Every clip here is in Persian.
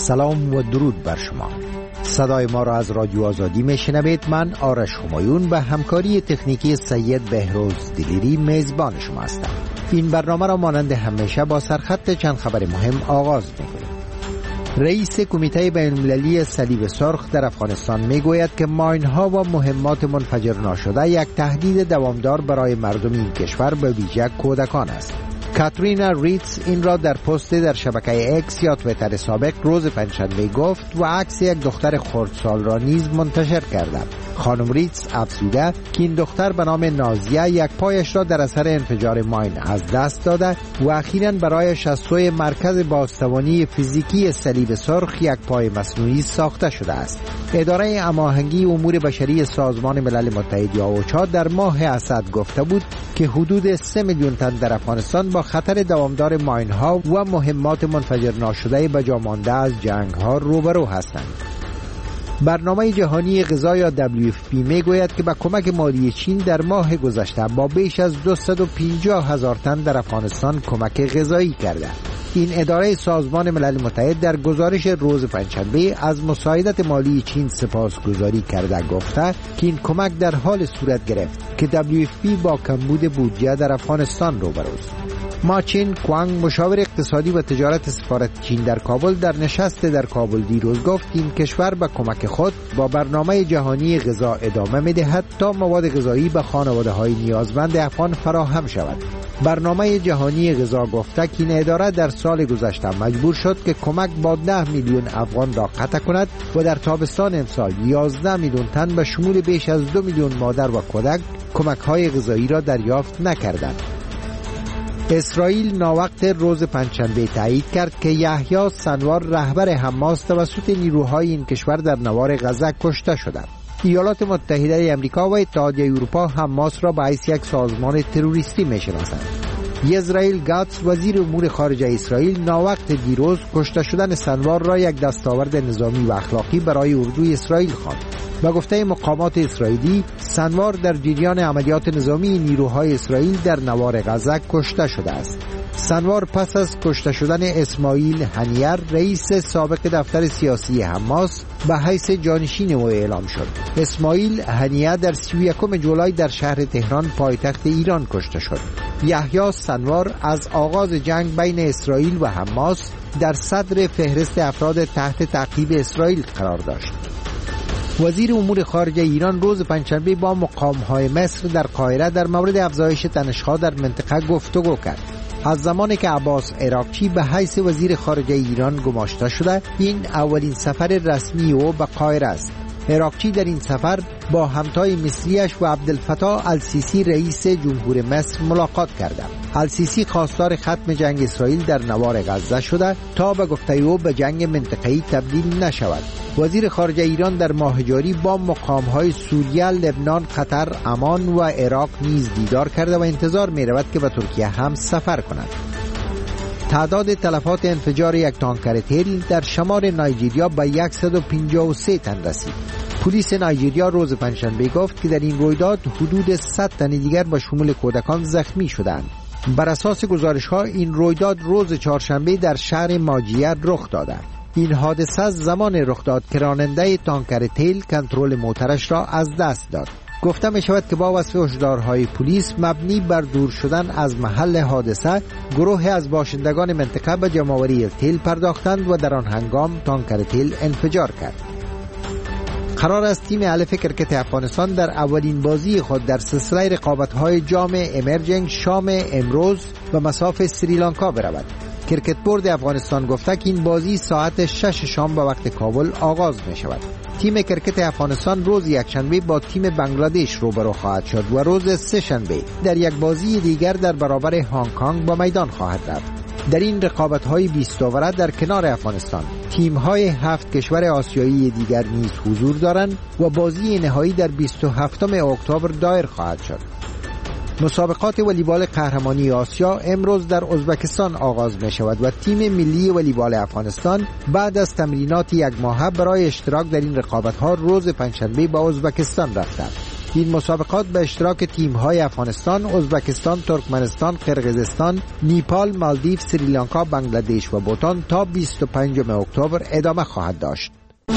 سلام و درود بر شما. صدای ما را از رادیو آزادی میشنوید. من آرش همایون به همکاری تکنیکی سید بهروز دلیری میزبان شما هستم. این برنامه را مانند همیشه با سرخط چند خبر مهم آغاز می‌کنیم. رئیس کمیته بین‌المللی صلیب سرخ در افغانستان میگوید که ماین‌ها و مهمات منفجر ناشده یک تهدید دوامدار برای مردم این کشور به ویژه کودکان است. کاترینا ریتز این را در پست در شبکه اکس یا توییتر سابق روز پنجشنبه گفت و عکس یک دختر خردسال را نیز منتشر کرد. خانم ریتز افزوده که این دختر به نام نازیه یک پایش را در اثر انفجار ماین از دست داده و اخیراً برایش از سوی مرکز بازتوانی فیزیکی صلیب سرخ یک پای مصنوعی ساخته شده است. اداره هماهنگی امور بشری سازمان ملل متحد یا اوچا در ماه اسد گفته بود که حدود 3 میلیون تن در افغانستان با خطر دوامدار ماین‌ها و مهمات منفجر ناشده به جا مانده از جنگ‌ها روبرو هستند. برنامه جهانی غذا یا WFP میگوید که با کمک مالی چین در ماه گذشته با بیش از 250,000 تن در افغانستان کمک غذایی کرده. این اداره سازمان ملل متحد در گزارش روز پنجشنبه از مساعدت مالی چین سپاسگزاری کرده گفته که این کمک در حال صورت گرفت که WFP با کمبود بودجه در افغانستان روبروست. ماچین کوانگ مشاور اقتصادی و تجارت سفارت چین در کابل در نشست در کابل دیروز گفت این کشور به کمک خود با برنامه جهانی غذا ادامه می‌دهد تا مواد غذایی به خانواده‌های نیازمند افغان فراهم شود. برنامه جهانی غذا گفته که این اداره در سال گذشته مجبور شد که کمک با 10 میلیون افغان را قطع کند و در تابستان امسال 11 میلیون تن به شمول بیش از 2 میلیون مادر و کودک کمک‌های غذایی را دریافت نکردند. اسرائیل ناوقت روز پنجشنبه تایید کرد که یحیی سنوار رهبر حماس توسط نیروهای این کشور در نوار غزه کشته شده. ایالات متحده آمریکا و اتحادیه اروپا حماس را به حیث یک سازمان تروریستی می‌شناسند. یزرائیل گاتس وزیر امور خارجه اسرائیل ناوقت دیروز کشته شدن سنوار را یک دستاورد نظامی و اخلاقی برای اردوی اسرائیل خواند. با گفته مقامات اسرائیلی سنوار در جریان عملیات نظامی نیروهای اسرائیل در نوار غزه کشته شده است. سنوار پس از کشته شدن اسماعیل هنیه رئیس سابق دفتر سیاسی حماس به حیث جانشین او اعلام شد. اسماعیل هنیه در 31 جولای در شهر تهران پایتخت ایران کشته شد. یحیی سنوار از آغاز جنگ بین اسرائیل و حماس در صدر فهرست افراد تحت تعقیب اسرائیل قرار داشت. وزیر امور خارجه ایران روز پنجشنبه با مقام‌های مصر در قاهره در مورد افزایش تنش‌ها در منطقه گفتگو کرد. از زمانی که عباس عراقچی به حیث وزیر خارجه ایران گماشته شده، این اولین سفر رسمی او به قاهره است. عراقچی در این سفر با همتای مصریش و عبدالفتاح السیسی رئیس جمهور مصر ملاقات کرده. السیسی خواستار ختم جنگ اسرائیل در نوار غزه شده تا به گفته او به جنگ منطقه‌ای تبدیل نشود. وزیر خارجه ایران در ماه جاری با مقام‌های سوریه، لبنان، قطر، عمان و عراق نیز دیدار کرده و انتظار می‌رود که به ترکیه هم سفر کند. تعداد تلفات انفجار یک تانکر تیل در شمال نایجریا به 153 تن رسید. پلیس نایجریا روز پنجشنبه گفت که در این رویداد حدود 100 تن دیگر به شمول کودکان زخمی شدند. بر اساس گزارش‌ها این رویداد روز چهارشنبه در شهر ماجیه رخ داده. این حادثه زمان رخ داد که راننده تانکر تیل کنترل موترش را از دست داد. گفته می شود که با وصف هشدارهای پلیس مبنی بر دور شدن از محل حادثه، گروه از باشندگان منطقه به جمع‌آوری تیل پرداختند و در آن هنگام تانکر تیل انفجار کرد. قرار است تیم الف کرکت افغانستان در اولین بازی خود در سلسله رقابت‌های جام امرجنگ شام امروز به مصاف سریلانکا برود. کرکت بورد افغانستان گفته که این بازی ساعت 6 شام به وقت کابل آغاز می شود. تیم کرکت افغانستان روز یکشنبه با تیم بنگلادش روبرو خواهد شد و روز سه‌شنبه در یک بازی دیگر در برابر هنگ کنگ به میدان خواهد رفت. در این رقابت‌های 20 اوره در کنار افغانستان تیم‌های 7 کشور آسیایی دیگر نیز حضور دارند و بازی نهایی در 27 اکتبر دایر خواهد شد. مسابقات والیبال قهرمانی آسیا امروز در ازبکستان آغاز می شود و تیم ملی والیبال افغانستان بعد از تمرینات یک ماهه برای اشتراک در این رقابت‌ها روز پنجشنبه به ازبکستان رفته. این مسابقات به اشتراک تیم‌های افغانستان، ازبکستان، ترکمنستان، قرقیزستان، نیپال، مالدیو، سریلانکا، بنگلادش و بوتان تا 25 اکتبر ادامه خواهد داشت.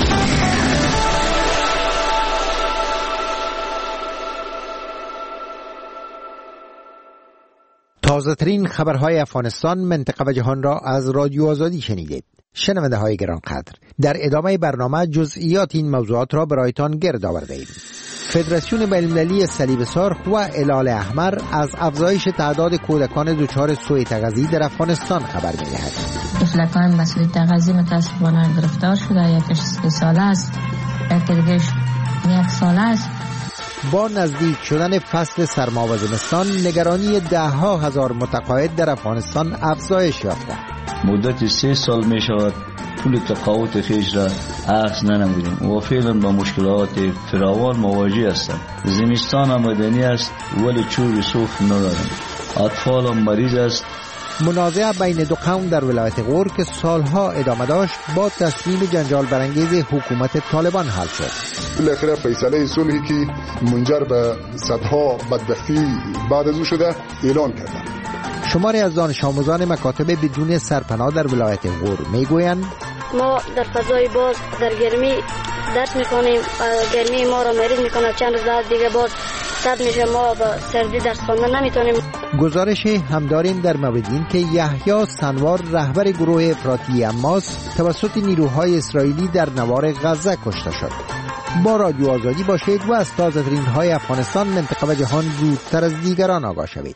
تازه ترین خبرهای افغانستان، منطقه و جهان را از رادیو آزادی شنیدید. شنونده های گرانقدر، در ادامه برنامه جزئیات این موضوعات را برایتان گرد آورده ایم. فدراسیون بین‌المللی صلیب سرخ و هلال احمر از افزایش تعداد کودکان دچار سوء تغذیه در افغانستان خبر می‌دهد. کودکان با سوء تغذیه متأسفانه گرفتار شده، یکیش 3 ساله است، یکی دیگه‌اش 1 ساله است. با نزدیک شدن فصل سرما و زمستان، نگرانی 10,000 متقاعد در افغانستان افزایش یافته. مدت 3 سال می شود پول تقاعد خویش را اخذ ننمودیم و فعلا با مشکلات فراوان مواجه هستم. زمستان آمدنی است ولی چوب صوف ندارم. اطفالم مریض است. منازعه بین دو قوم در ولایت غور که سالها ادامه داشت با تصمیم جنجال برانگیز حکومت طالبان حل شد. بالاخره فیصله صلحی که منجر به صدها بدبختی بعد از او شده اعلان کردند. شماری از دانش آموزان مکاتب بدون سرپناه در ولایت غور میگویند ما در فضای باز در گرمی درس میکنیم، گرمی ما را مریض میکنه، چند روز بعد دیگه باز سرد میشه، ما با سردی درس خواندن نمیتونیم. گزارش هم داریم در مورد این که یحیی سنوار رهبر گروه افراطی حماس توسط نیروهای اسرائیلی در نوار غزه کشته شد. با رادیو آزادی باشید و از تازه ترین های افغانستان، منطقه و جهان زودتر از دیگران آگاه شوید.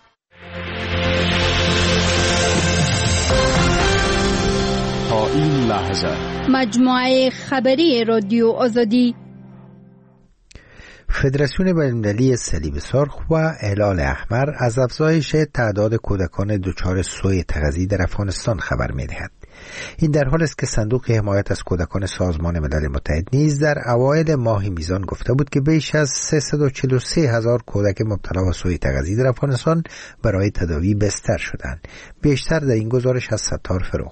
تا این لحظه مجموعه خبری رادیو آزادی. فدراسیون بین‌المللی صلیب سرخ و هلال احمر از افزایش تعداد کودکان دچار سوء تغذیه در افغانستان خبر می‌دهد. این در حالی است که صندوق حمایت از کودکان سازمان ملل متحد نیز در اوایل ماه میزان گفته بود که بیش از 343,000 کودک مبتلا به سوء تغذیه در افغانستان برای تداوی بستر شدند. بیشتر در این گزارش از ستار فروغ.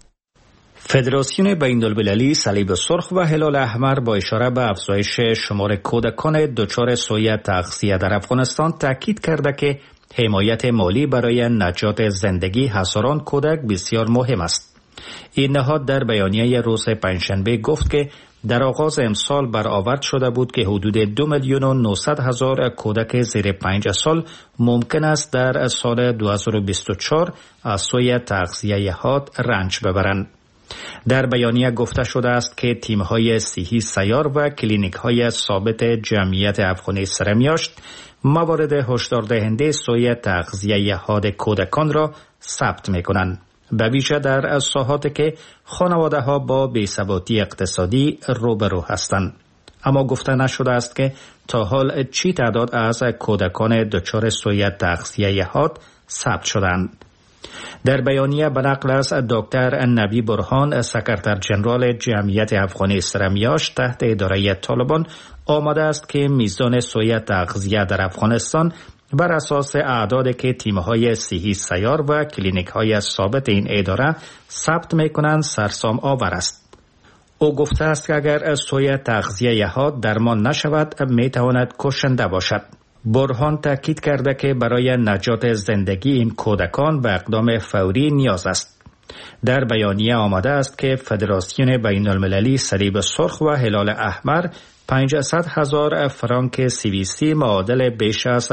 فدراسیون بین‌المللی صلیب سرخ و هلال احمر با اشاره به افزایش شمار کودکان دچار سوء تغذیه در افغانستان تاکید کرده که حمایت مالی برای نجات زندگی هزاران کودک بسیار مهم است. این نهاد در بیانیه روز پنجشنبه گفت که در آغاز امسال برآورد شده بود که حدود 2,900,000 کودک زیر 5 سال ممکن است در سال 2024 از سوء تغذیه حاد رنج ببرند. در بیانیه گفته شده است که تیم‌های صحی سیار و کلینیک‌های ثابت جمعیت افغانی سرمیاشت موارد هشدار دهنده سوء تغذیه حاد کودکان را ثبت می‌کنند، به ویژه در ساحاتی که خانواده‌ها با بی‌ثباتی اقتصادی روبرو هستند. اما گفته نشده است که تا حال چی تعداد از کودکان دچار سوء تغذیه حاد ثبت شدند. در بیانیه به نقل از دکتر نبی برهان، سکرتر جنرال جمعیت افغانی سرمیاشت تحت اداره طالبان، آمده است که میزان سوء تغذیه در افغانستان بر اساس اعدادی که تیم‌های صحی سیار و کلینیک‌های ثابت این اداره ثبت می‌کنند سرسام آور است. او گفته است که اگر سوء تغذیه حاد درمان نشود می‌تواند کشنده باشد. برهان تاکید کرده که برای نجات زندگی این کودکان به اقدام فوری نیاز است. در بیانیه آمده است که فدراسیون بین‌المللی صلیب سرخ و هلال احمر 500,000 فرانک سوئیسی معادل بیش از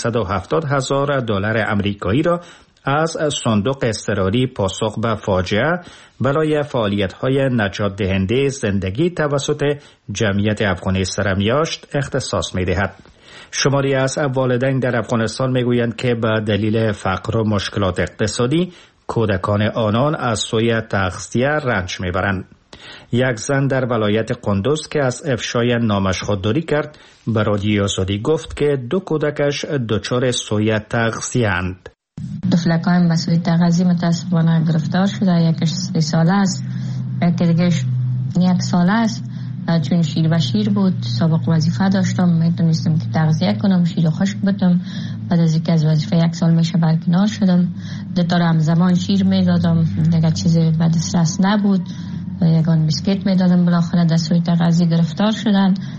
570,000 دلار آمریکایی را از صندوق اضطراری پاسخ به فاجعه برای فعالیت‌های نجات دهنده زندگی توسط جمعیت افغانی سرمیاشت اختصاص می‌دهد. شماری از والدین در افغانستان میگویند که به دلیل فقر و مشکلات اقتصادی کودکان آنان از سوء تغذیه رنج میبرند. یک زن در ولایت قندوز که از افشای نامش خودداری کرد به رادیو آزادی گفت که 2 کودکش دچار سوء تغذیه اند. طفلکان با سوء تغذیه متاسفانه گرفتار شده، یکیش 3 ساله است، یکی دیگه‌اش 1 ساله است. چون شیر و شیر بود، سابق وظیفه داشتم، میتونستم که تغذیه کنم، شیر و خشک بدم. بعد از اینکه از وظیفه 1 سال میشه برکنار شدم، دوتا همزمان شیر میدادم، دیگه چیزی به دسترس نبود، یگان بیسکیت میدادم. بالاخره در سوء تغذیه گرفتار شدن.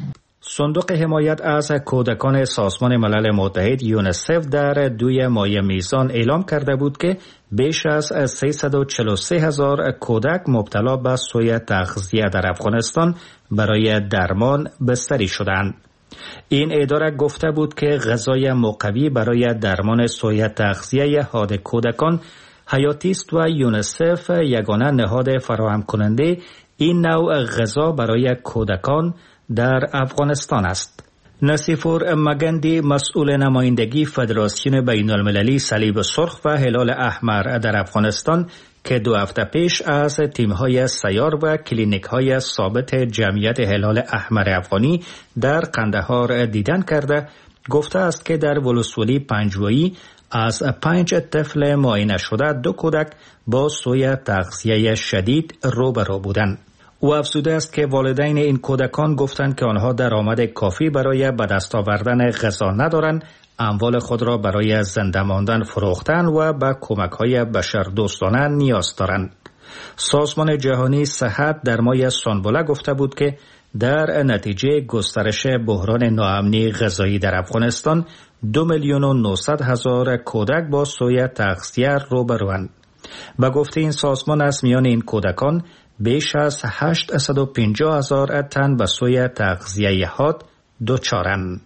صندوق حمایت از کودکان سازمان ملل متحد یونیسف در 2 ماه میزان اعلام کرده بود که بیش از 343,000 کودک مبتلا به سوء تغذیه در افغانستان برای درمان بستری شدند. این اداره گفته بود که غذای مقوی برای درمان سوء تغذیه حاد کودکان حیاتی است و یونیسف یگانه نهاد فراهم کننده این نوع غذا برای کودکان در افغانستان است. نصیفور مگندی مسئول نمایندگی فدراسیون بین المللی صلیب سرخ و هلال احمر در افغانستان که 2 هفته پیش از تیم‌های سیار و کلینیک‌های ثابت جمعیت هلال احمر افغانی در قندهار دیدن کرده، گفته است که در ولسوالی پنجوایی از 5 طفل معاینه شده 2 کودک با سوء تغذیه شدید روبرو بودند. او افزوده است که والدین این کودکان گفتند که آنها درآمد کافی برای به دست آوردن غذا ندارند، اموال خود را برای زنده ماندن فروختن و به کمک‌های بشردوستانه نیاز دارند. سازمان جهانی صحت در ماه سانبوله گفته بود که در نتیجه گسترش بحران ناامنی غذایی در افغانستان 2,900,000 کودک با سوء تغذیه روبروند. به گفته این سازمان از میان این کودکان بیش از 850,000 تن به سوء تغذیه حاد دچارند.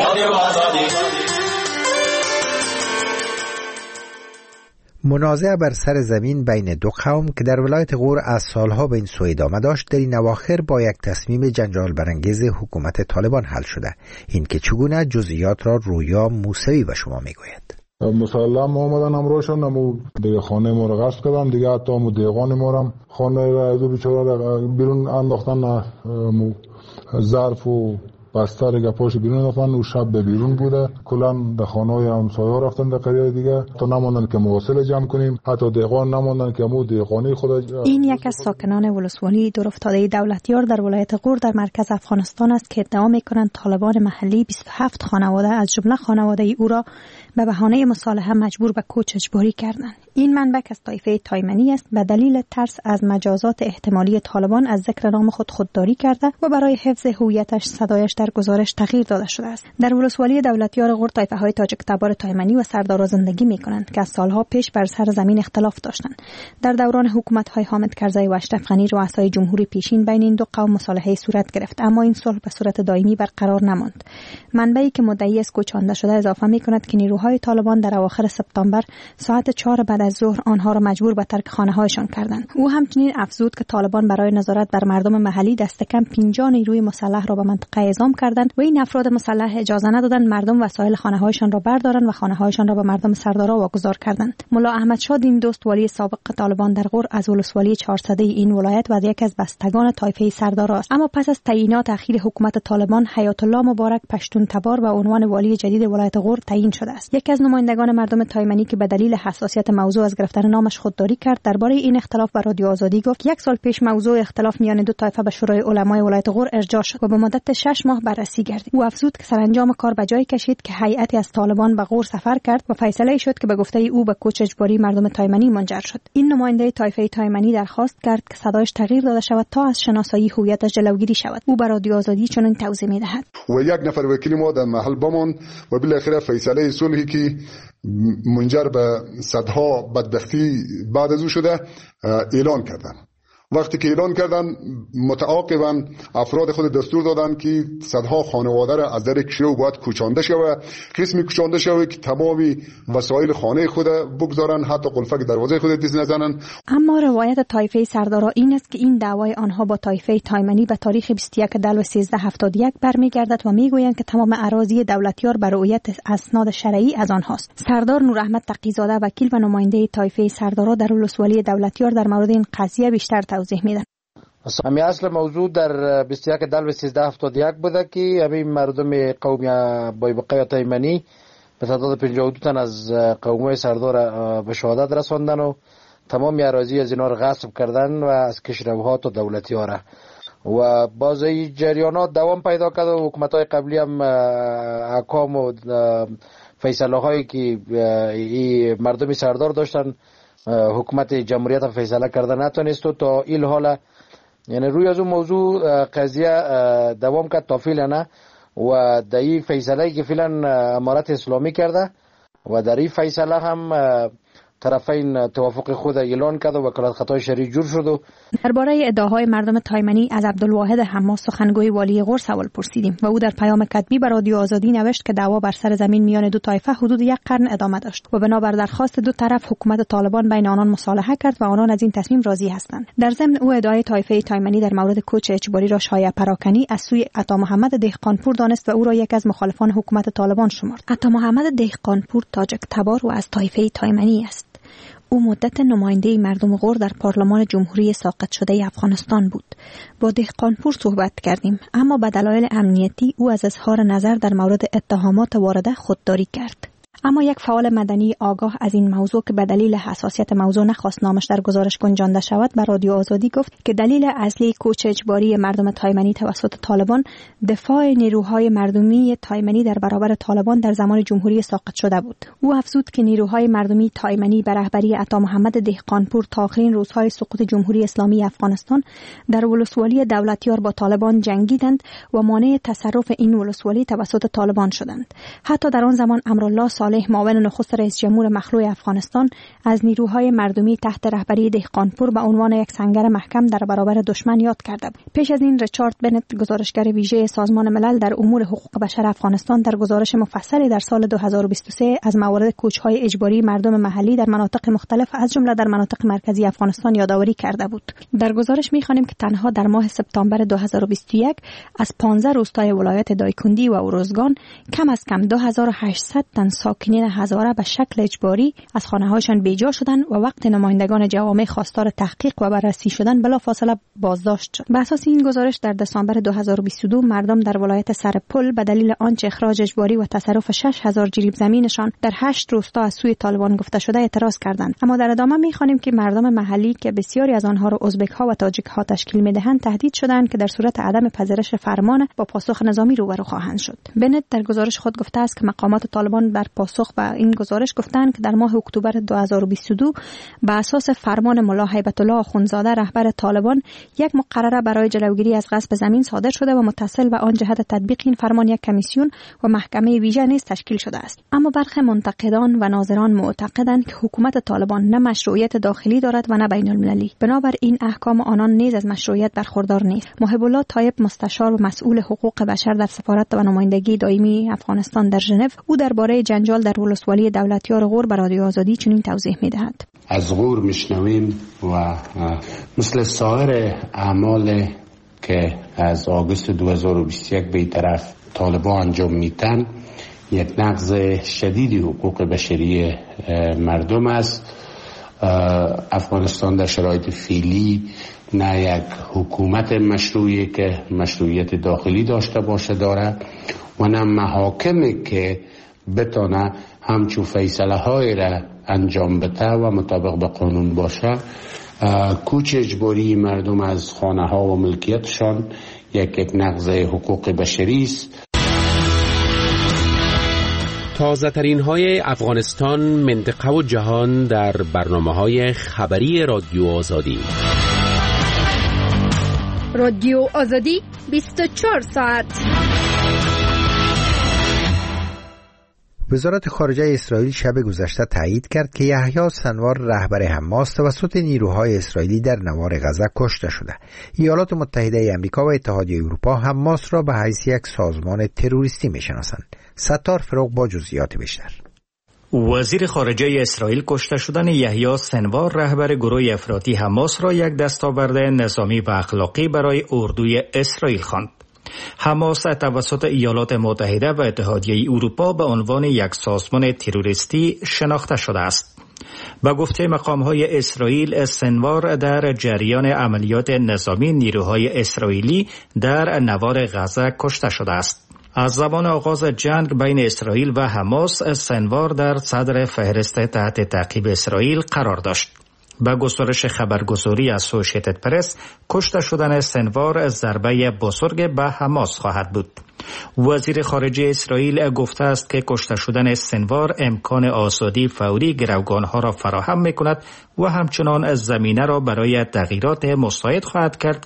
منازعه بر سر زمین بین 2 قوم که در ولایت غور از سالها به این سو ادامه داشت در این اواخر با یک تصمیم جنجال برانگیز حکومت طالبان حل شده. این که چگونه جزئیات را رویا موسوی به شما میگوید. مسلم آمدن امروشون امو دیگه خانه ما رو غصب کردن، دیگه حتی امو دیوان ما رو خانه را از بیچاره بیرون انداختن، ظرف و بستر گپاش بیرون رفتن و شب به بیرون بوده. کلا به خانه‌های همسایه‌ها رفتن در قریه دیگه تا نموندن که موصل جمع کنیم، حتی دیوان نموندن که مو دیوانی خود. این یک از ساکنان ولسوالی دورافتاده دولتیار در ولایت غور در مرکز افغانستان است که ادعا می‌کنند طالبان محلی 27 خانواده از جمله خانواده او را به بهانه مصالحه مجبور به کوچ اجباری کردند. این منبع از طایفه تایمنی است. به دلیل ترس از مجازات احتمالی طالبان از ذکر نام خودداری کرده و برای حفظ هویتش صدایش در گزارش تغییر داده شده است. در ولسوالی دولتیار غور طایفه‌های تاجک تبار تایمنی و سردارا زندگی می‌کنند که از سالها پیش بر سر زمین اختلاف داشتند. در دوران حکومت‌های حامد کرزی و اشرف غنی رؤسای جمهوری پیشین بین این 2 قوم مصالحه صورت گرفت، اما این صلح به صورت دائمی برقرار نماند. منبعی که مدعی است کوچانده شده اضافه می‌کند که نیروهای طالبان در اواخر سپتامبر ساعت 4 بعد از ظهر آنها را مجبور به ترک خانه‌هایشان کردند. او همچنین افزود که طالبان برای نظارت بر مردم محلی دست کم 50 نیروی مسلح را به منطقه اعزام کردند و این افراد مسلح اجازه ندادند مردم وسایل خانه‌هایشان را بردارند و خانه‌هایشان را به مردم سردارا واگذار کردند. ملا احمد شاه دین دوست والی سابق طالبان در غور از ولسوالی 400 این ولایت و از یک از بستگان طایفه سردارا است، اما پس از تعیینات اخیر حکومت طالبان حیات الله مبارک پشتون تبار به عنوان والی جدید ولایت غور تعیین شده است. یکی از نمایندگان مردم تایمنی که به دلیل حساسیت موضوع از گرفتن نامش خودداری کرد درباره این اختلاف به رادیو آزادی گفت 1 سال پیش موضوع اختلاف میان 2 طایفه به شورای علمای ولایت غور ارجاع شد و به مدت 6 ماه بررسی گردید. او افزود که سرانجام کار به جای کشید که هیئتی از طالبان به غور سفر کرد و فیصله شد که به گفته او به کوچ اجباری مردم تایمنی منجر شد. این نماینده طایفه تایمنی درخواست کرد که صدایش تغییر داده شود تا از شناسایی هویتش جلوگیری شود. او به رادیو آزادی چنین توضیح می‌دهد: و 1 نفر وکیل ما در محل بماند و بالاخره فیصله صلحی که منجر به صدها بدبختی بعد از او شده اعلان کردن. وقتی که اعلان کردن متعاقباً افراد خود دستور دادن که صدها خانواده را از در کشو باید کوچانده شود، قسمی کوچانده شود که تمامی وسایل خانه خود بگذارن، حتی قلفک دروازه خود دست نزنن. اما روایت طایفه سردارا این است که این دعوای آنها با طایفه تایمنی به تاریخ 21 دلو 1371 برمیگردد و میگویند که تمام اراضی دولتیار بر رؤیت اسناد شرعی از آنهاست. سردار نور احمد تقی‌زاده وکیل و نماینده طایفه سردارا در ولسوالی دولتیار در مورد این قضیه بیشتر توضیح میدن. همین اصل موضوع در 21 دلو 1371 بوده که همین مردم قوم بایبقی تایمنی به تعداد 52 تن از قوم‌های سردار به شهادت رساندن و تمام اراضی از اینا را غصب کردن و از کشروها تا دولتی‌ها را و باز این جریانات دوام پیدا کرد و حکومت‌های قبلی هم احکام و فیصله هایی که مردم سردار داشتن حکومت جمهوریت فیصله کرده نتونست و تا این حالا یعنی روی از اون موضوع قضیه دوام کرد تا فعلا نه و در این فیصله که فعلا امارت اسلامی کرده و در این فیصله هم طرفین توافق خود اعلان کرد و وکالت خطای شرعی جور شد. درباره ادعاهای مردم تایمنی از عبدالواحد حماس سخنگوی والی غور سوال پرسیدیم و او در پیام کتبی به رادیو آزادی نوشت که دعوا بر سر زمین میان دو طایفه حدود 1 قرن ادامه داشت و بنابر درخواست دو طرف حکومت طالبان بین آنان مصالحه کرد و آنان از این تصمیم راضی هستند. در ضمن او ادعای طایفه تایمنی در مورد کوچ اجباری را شایعه پراکنی از سوی عطا محمد دهقانپور دانست و او را یکی از مخالفان حکومت طالبان شمرد. عطا محمد دهقانپور تاجک تبار و از طایفه تایمنی است. او مدت نماینده مردم غور در پارلمان جمهوری ساقط شده افغانستان بود. با دهقانپور صحبت کردیم اما به دلایل امنیتی او از اظهار نظر در مورد اتهامات وارده خودداری کرد. اما یک فعال مدنی آگاه از این موضوع که به دلیل حساسیت موضوع نخواست نامش در گزارش گنجانده شود به رادیو آزادی گفت که دلیل اصلی کوچ اجباری مردم تایمنی توسط طالبان دفاع نیروهای مردمی تایمنی در برابر طالبان در زمان جمهوری ساقط شده بود. او افزود که نیروهای مردمی تایمنی به رهبری عطا محمد دهقانپور تا آخرین روزهای سقوط جمهوری اسلامی افغانستان در ولسوالی دولتیار با طالبان جنگیدند و مانع تصرف این ولسوالی توسط طالبان شدند. حتی در آن زمان امرالله صالح معاون نخست رئیس جمهور مخلوع افغانستان از نیروهای مردمی تحت رهبری دهقانپور به عنوان یک سنگر محکم در برابر دشمن یاد کرده بود. پیش از این ریچارد بنت گزارشگر ویژه سازمان ملل در امور حقوق بشر افغانستان در گزارش مفصلی در سال 2023 از موارد کوچ‌های اجباری مردم محلی در مناطق مختلف از جمله در مناطق مرکزی افغانستان یادآوری کرده بود. در گزارش می‌خوانیم که تنها در ماه سپتامبر 2021 از 15 روستای ولایت دایکندی و اوروزگان کم از کم 2800 تن ساکنین هزاره به شکل اجباری از خانه‌هاشان بیجا شدند و وقت نمایندگان جوامع خواستار تحقیق و بررسی شدن بلافاصله بازداشت شد. به اساس این گزارش در دسامبر 2022 مردم در ولایت سرپل به دلیل آنچه اخراج اجباری و تصرف 6000 جریب زمینشان در 8 روستا از سوی طالبان گفته شده اعتراض کردند. اما در ادامه می‌خوانیم که مردم محلی که بسیاری از آنها را ازبک‌ها و تاجیک‌ها تشکیل می‌دهند تهدید شدند که در صورت عدم پذیرش فرمان با پاسخ نظامی روبرو خواهند شد. بنت در گزارش خود گفته است که مقامات طالبان در پاسخ به این گزارش گفتند که در ماه اکتبر 2022 به اساس فرمان ملا هیبت الله آخوندزاده رهبر طالبان یک مقرره برای جلوگیری از غصب زمین صادر شده و متصل به آن جهت تطبیق این فرمان یک کمیسیون و محکمه ویژه نیز تشکیل شده است. اما برخی منتقدان و ناظران معتقدند که حکومت طالبان نه مشروعیت داخلی دارد و نه بین المللی. بنابراین احکام آنان نیز از مشروعیت برخوردار نیست. محب الله طایب مستشار و مسئول حقوق بشر در سفارت و نمایندگی دائمی افغانستان در ژنو او درباره جنجال در ولسوالی دولتیار غور به رادیو آزادی چنین توضیح می‌دهد. از غور میشنویم و مثل سایر اعمال که از آگوست 2021 به طرف طالبان انجام میدن یک نقض شدید حقوق بشری مردم است. افغانستان در شرایط فعلی نه یک حکومت مشروعی که مشروعیت داخلی داشته باشه داره و نه محاکمی که بتونه همچون فیصله های را انجام بده و مطابق به قانون باشه. کوچ اجباری مردم از خانه ها و ملکیتشان یک نقض حقوق بشری است. تازه ترین های افغانستان، منطقه و جهان در برنامه های خبری رادیو آزادی. رادیو آزادی 24 ساعت. وزارت خارجه اسرائیل شب گذشته تایید کرد که یحیی سنوار رهبر حماس توسط نیروهای اسرائیلی در نوار غزه کشته شده. ایالات متحده آمریکا و اتحادیه اروپا حماس را به حیث یک سازمان تروریستی میشناسند. ستار فروغ با جزئیات بیشتر. وزیر خارجه اسرائیل کشته شدن یحیی سنوار رهبر گروه افراطی حماس را یک دستاورد نظامی و اخلاقی برای اردوی اسرائیل خواند. حماس توسط ایالات متحده و اتحادیه اروپا به عنوان یک سازمان تروریستی شناخته شده است. به گفته مقام‌های اسرائیل، سنوار در جریان عملیات نظامی نیروهای اسرائیلی در نوار غزه کشته شده است. از زمان آغاز جنگ بین اسرائیل و حماس، سنوار در صدر فهرست تحت تعقیب اسرائیل قرار داشت. به گزارش خبرگزاری اسوسییتد پرس، کشته شدن سنوار ضربه بزرگ به حماس خواهد بود. وزیر خارجه اسرائیل گفته است که کشته شدن سنوار امکان آزادی فوری گروگانها را فراهم می‌کند و همچنان زمینه را برای تغییرات مساعد خواهد کرد که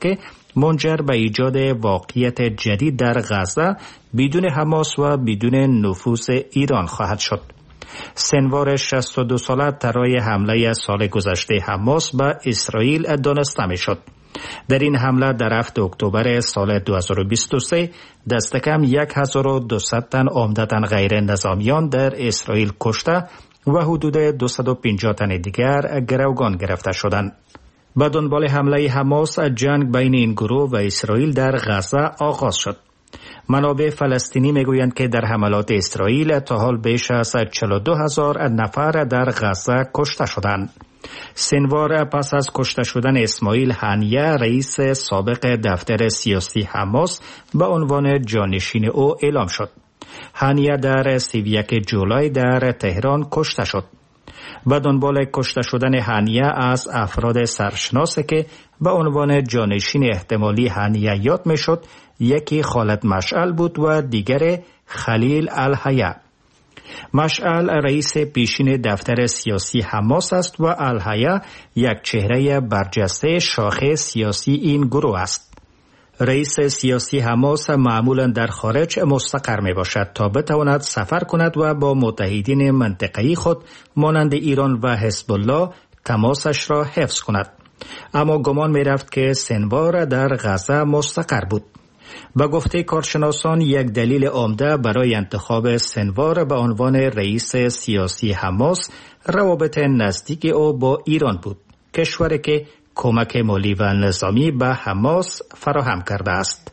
منجر به ایجاد واقعیت جدید در غزه بدون حماس و بدون نفوذ ایران خواهد شد. سنوار 62 ساله طرح حمله سال گذشته حماس به اسرائیل دانسته می شد. در این حمله در 7 اکتبر سال 2023 دست کم 1200 تن عمدتاً غیر نظامیان در اسرائیل کشته و حدود 250 تن دیگر گروگان گرفته شدند. به دنبال حمله حماس جنگ بین این گروه و اسرائیل در غزه آغاز شد. منابع فلسطینی میگویند که در حملات اسرائیل تا حال بیش از 42,000 نفر در غزه کشته شدند. سنوار پس از کشته شدن اسماعیل هنیه رئیس سابق دفتر سیاسی حماس به عنوان جانشین او اعلام شد. هنیه در 31 جولای در تهران کشته شد. به دنبال کشته شدن هنیه از افراد سرشناس که به عنوان جانشین احتمالی هنیه یاد می شد، یکی خالد مشعل بود و دیگر خلیل الحیه. مشعل رئیس پیشین دفتر سیاسی حماس است و الحیه یک چهره برجسته شاخه سیاسی این گروه است. رئیس سیاسی حماس معمولا در خارج مستقر می باشد تا بتواند سفر کند و با متحدین منطقه‌ای خود مانند ایران و حزب الله تماسش را حفظ کند. اما گمان می رفت که سنوار در غزه مستقر بود. به گفته کارشناسان یک دلیل عمده برای انتخاب سنوار به عنوان رئیس سیاسی حماس روابط نزدیک او با ایران بود، کشوری که کمک مالی و نظامی به حماس فراهم کرده است.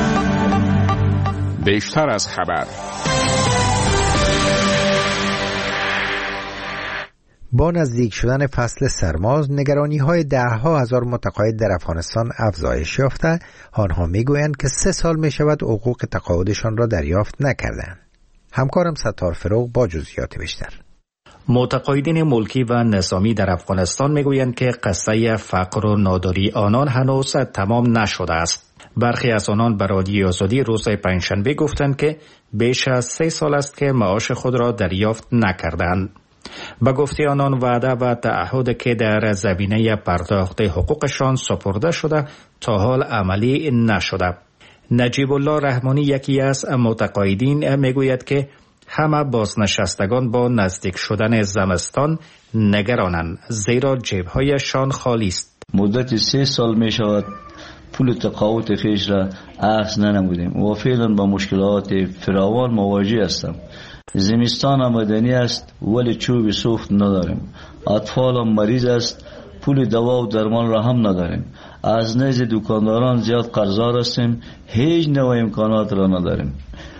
بیشتر از خبر. با نزدیک شدن فصل سرما، نگرانی‌های ده‌ها هزار متقاعد در افغانستان افزایش یافته. آنها می‌گویند که 3 سال می‌شود حقوق تقاعدشان را دریافت نکردند. همکارم ستار فروغ با جزئیات بیشتر. متقاعدین ملکی و نظامی در افغانستان می‌گویند که قصه فقر و ناداری آنان هنوز تمام نشده است. برخی از آنان به رادیوی آزادی روز پنجشنبه گفتند که بیش از 3 سال است که معاش خود را دریافت نکردند. به گفته آنان وعده و تعهد که در زمینه پرداخت حقوقشان سپرده شده تا حال عملی نشده. نجیب الله رحمانی یکی از متقاعدین میگوید که همه بازنشستگان با نزدیک شدن زمستان نگرانند، زیرا جیبهایشان خالی است. مدت 3 سال می شود پول تقاعد خویش را اخذ ننمودیم و فعلا با مشکلات فراوان مواجه هستم. زمستان آمدنی است ولی چوب سوخت نداریم. اطفالم مریض است، پول دوا و درمان را هم نداریم. از نزد دکانداران زیاد قرضدار هستیم، هیچ نوع امکانات را نداریم.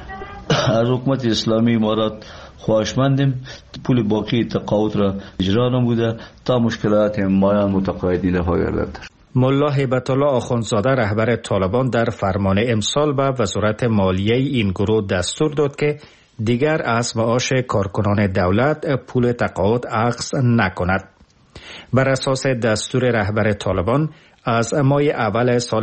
از حکومت اسلامی امارات خواهشمندیم پول باقی تقاعد را اجرا نموده تا مشکلات مایان متقاعدین رفع گردد. ملا هیبت الله آخوندزاده رهبر طالبان در فرمان امسال به وزارت مالیه این گروه دستور داد که دیگر از معاش کارکنان دولت پول تقاعد اخذ نکند. بر اساس دستور رهبر طالبان از ماه اول سال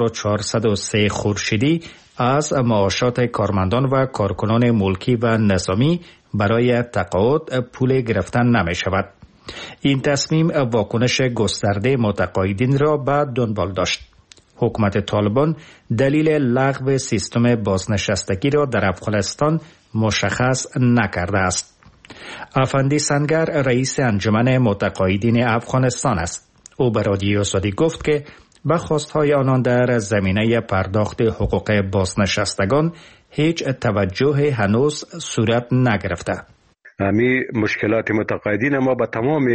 1403 خورشیدی از معاشات کارمندان و کارکنان ملکی و نظامی برای تقاعد پول گرفتن نمی شود. این تصمیم واکنش گسترده متقاعدین را به دنبال داشت. حکومت طالبان دلیل لغو سیستم بازنشستگی را در افغانستان مشخص نکرده است. افندی سنگر رئیس انجمن متقاعدین افغانستان است. او به رادیوی آزادی گفت که به خواستهای آنان در زمینه پرداخت حقوق بازنشستگان هیچ توجه هنوز صورت نگرفته. همی مشکلات متقاعدین ما با تمام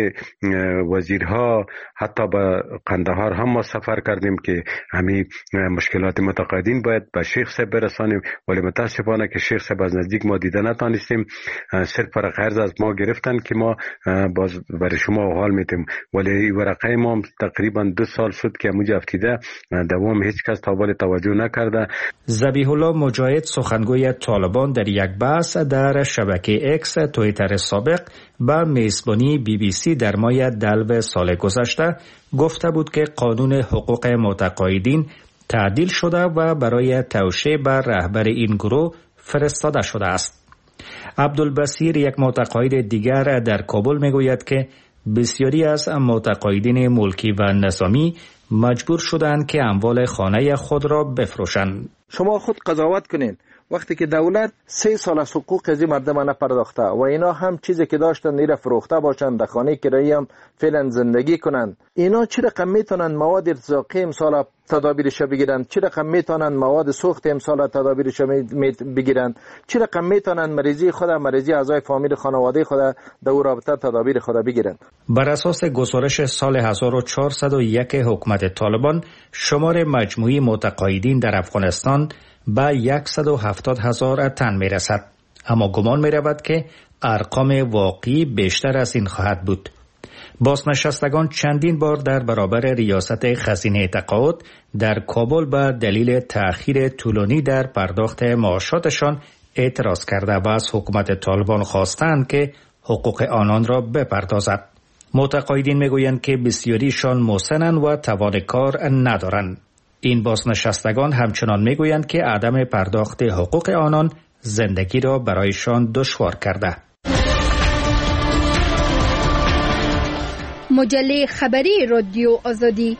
وزیرها حتی به قندهار هم ما سفر کردیم که همی مشکلات متقاعدین باید به شیخ صاحب برسانیم، ولی متاسفانه که شیخ صاحب از نزدیک ما دیده نتانستیم. صرف پر قرض از ما گرفتن که ما باز برای شما حال میتیم، ولی ورقه ما تقریبا 2 سال شد که موجه افتیده دوام هیچ کس تابال توجه نکرده. ذبیح الله مجاهد سخنگوی طالبان در یک بحث در شبکه اکس توییتر سابق به میزبانی BBC در ماه دلو سال گذشته گفته بود که قانون حقوق متقاعدین تعدیل شده و برای توشیح بر رهبر این گروه فرستاده شده است. عبدالبصیر یک متقاعد دیگر در کابل میگوید که بسیاری از متقاعدین ملکی و نظامی مجبور شدند که اموال خانه خود را بفروشند. شما خود قضاوت کنین، وقتی که دولت 3 سال از حقوق از این مردم نپرداخته و اینا هم چیزی که داشتن اینا فروخته باشند، در خانه کرایی هم فعلا زندگی کنند، اینا چه رقم میتونن مواد ارتزاقی امسال تدابیرش بگیرن؟ چه رقم میتونن مواد سوخت امسال تدابیرش بگیرن؟ چه رقم میتونن مریضی خود، مریضی اعضای فامیل خانواده خود در او رابطه تدابیر خود بگیرن؟ بر اساس گزارش سال 1401 حکومت طالبان، شمار مجموعی متقاعدین در افغانستان به 170,000 تن می رسد، اما گمان می رود که ارقام واقعی بیشتر از این خواهد بود. بازنشستگان چندین بار در برابر ریاست خزینه تقاعد در کابل به دلیل تأخیر طولانی در پرداخت معاشاتشان اعتراض کرده و از حکومت طالبان خواستند که حقوق آنان را بپردازد. متقاعدین میگویند که بسیاریشان مسنند و توان کار ندارند. این بازنشستگان همچنان میگویند که عدم پرداخت حقوق آنان زندگی را برایشان دشوار کرده. مجله خبری رادیو آزادی.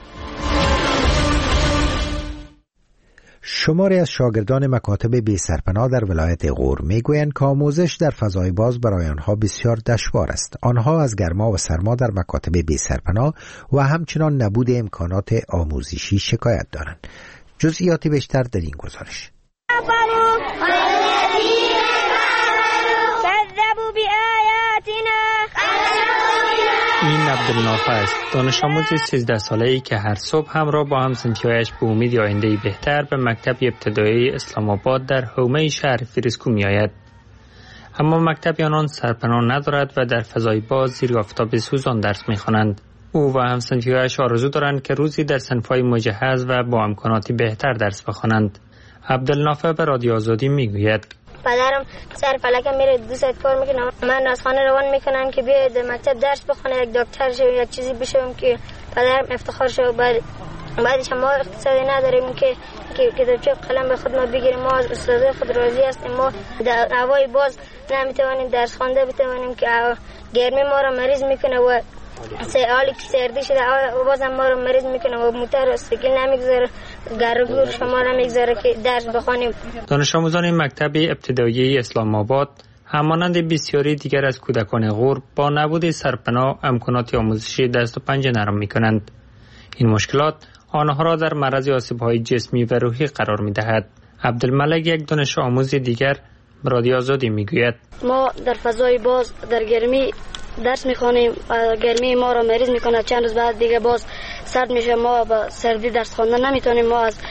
شماری از شاگردان مکاتب بی سرپناه در ولایت غور میگویند که آموزش در فضای باز برای آنها بسیار دشوار است. آنها از گرما و سرما در مکاتب بی سرپناه و همچنان نبود امکانات آموزشی شکایت دارند. جزئیات بیشتر در این گزارش. این عبدالنافع است، دانش آموز 13 ساله‌ای که هر صبح همراه با هم‌صنفی‌هایش به امید آینده‌ای بهتر به مکتب ابتدایی اسلام آباد در حومه شهر فریسکو می‌آید. اما مکتب آنان سرپناه ندارد و در فضای باز زیر آفتاب سوزان درس می‌خوانند. او و هم‌صنفی‌هایش آرزو دارند که روزی در صنف‌های مجهز و با امکاناتی بهتر درس بخوانند. عبدالنافع به رادیو آزادی می‌گوید: پدرم سر فلکم میره 2 ساعت کار میکنه، من از خانه روان میکنم که بیاید مکتب درس بخونه، یک دکتر شو یا چیزی بشم که پدرم افتخار شو. بعدش ما اقتصادی نداریم که کتابچه قلم به خود ما بگیریم. ما از استاد خود راضی هستیم. ما در هوای باز نمیتوانیم درس خوانده بتوانیم که گرمی ما را مریض میکنه و حالی که سردی شده بازم ما رو مریض میکنه و موتر و سیکل نمیگذاره، گرگور شما نمیگذاره که درس بخوانیم. دانش آموزان مکتب ابتدایی اسلام آباد همانند بسیاری دیگر از کودکان غور با نبود سرپناه امکانات آموزشی دست و پنجه نرم میکنند. این مشکلات آنها را در معرض آسیب‌های جسمی و روحی قرار میدهد. عبدالملک، یک دانش آموز دیگر، به رادیو آزادی میگوید: ما در فضای باز در گرمی درس میخوانیم، گرمی ما را مریض میکنه، چند روز بعد دیگه باز سرد میشه، ما با سردی درس خواندن نمیتونیم. ما از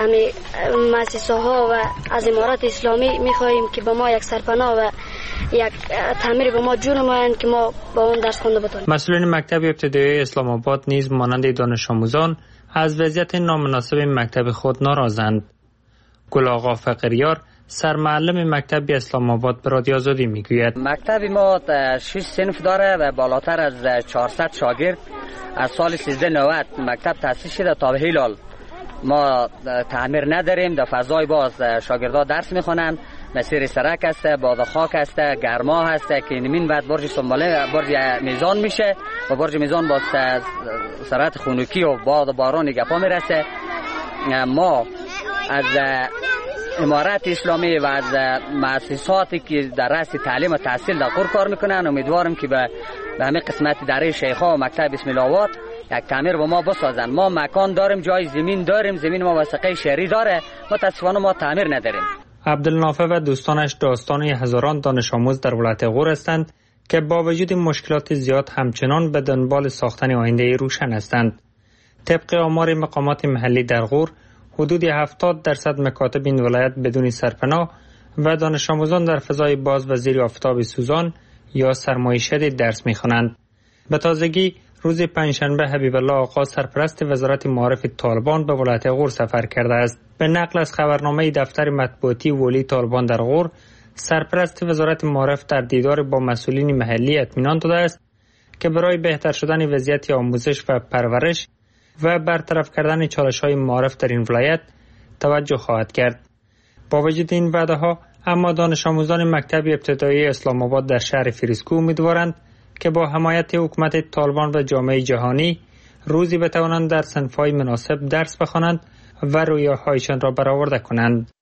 مؤسسه ها و از امارات اسلامی میخواهیم که به ما یک سرپناه و یک تعمیر به ما جور نمایند که ما با اون درس خونده بتونیم. مسئولین مکتب ابتدایی اسلام آباد نیز مانند دانش آموزان از وضعیت نامناسب مکتب خود ناراضند. گل آقا فقریار، سرمعلم مکتب اسلام آباد، به رادیو آزادی میگوید: مکتب ما 6 صنف داره و بالاتر از 400 شاگرد. از سال 1390 مکتب تأسیس شده تا به هلال ما تعمیر نداریم. در فضای باز شاگردها درس میخوانند. مسیر سرک است، باد خاک است، گرما هست که نمین بعد برج سنباله برج میزان میشه و برج میزان با سرعت خنکی و باد و باران گپا میرسه. ما از امارات اسلامی و از مؤسساتی که در رأس تعلیم و تحصیل در غور کار میکنن امیدوارم که به همه قسمت اداره شیخا و مکتب بسم الله آباد یک تعمیر با ما بسازن. ما مکان داریم، جای زمین داریم، زمین ما وثیقه شهری داره، متاسفانه ما تعمیر نداریم. عبدالنافع و دوستانش داستان هزاران دانش آموز در ولایت غور هستند که با وجود مشکلات زیاد همچنان به دنبال ساختن آینده روشن هستند. طبق آمار مقامات محلی در غور، حدود 70% مکاتب این ولایت بدون سرپناه و دانش آموزان در فضای باز و زیر آفتاب سوزان یا سرمای شدید درس می‌خوانند. به تازگی روز پنجشنبه حبیب الله آقا، سرپرست وزارت معارف طالبان، به ولایت غور سفر کرده است. به نقل از خبرنامه دفتر مطبوعاتی ولی طالبان در غور، سرپرست وزارت معارف در دیدار با مسئولین محلی اطمینان داده است که برای بهتر شدن وضعیت آموزش و پرورش و برطرف کردن چالش‌های معارف در این ولایت توجه خواهد کرد. با وجود این وعده‌ها، اما دانش آموزان مکتب ابتدایی اسلام آباد در شهر فریسکو امیدوارند که با حمایت حکومت طالبان و جامعه جهانی روزی بتوانند در صنف‌های مناسب درس بخوانند و رویاهایشان را برآورده کنند.